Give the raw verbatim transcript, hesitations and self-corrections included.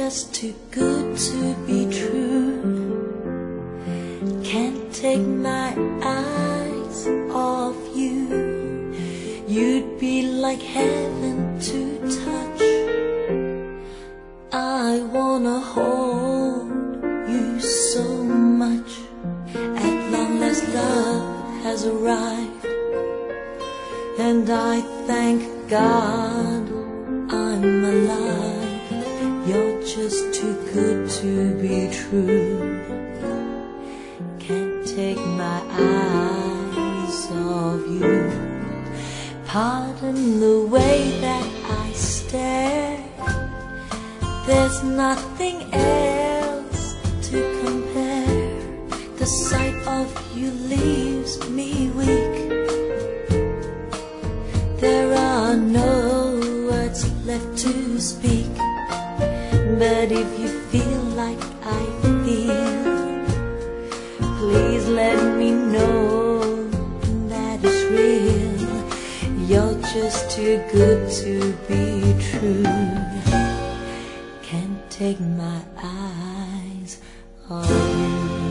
just too good to be true. Can't take my eyes off you. You'd be like heaven to touch. I wanna hold you so much. At long last love has arrived, and I thank God I'm alive. You're just too good to be true. Can't take my eyes off you. Pardon the way that I stare. There's nothing else to compare. The sight of you leaves me weak. There are no words left to speak. But if you feel like I feel, please let me know that it's real. You're just too good to be true. Can't take my eyes off you.